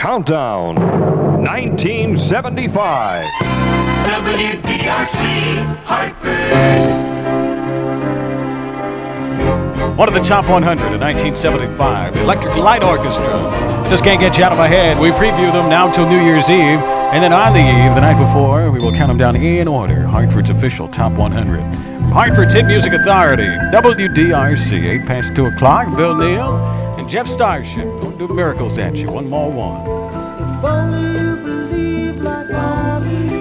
Countdown 1975. WDRC Hartford. One of the top 100 in 1975, the Electric Light Orchestra. Just can't get you out of my head. We preview them now till New Year's Eve, and then on the eve, the night before, we will count them down in order. Hartford's official top 100. From Hartford's Hit Music Authority, WDRC, 8 past 2 o'clock. Bill Neal and Jeff Starship going to do miracles at you. One more one. If only you believe like I believe.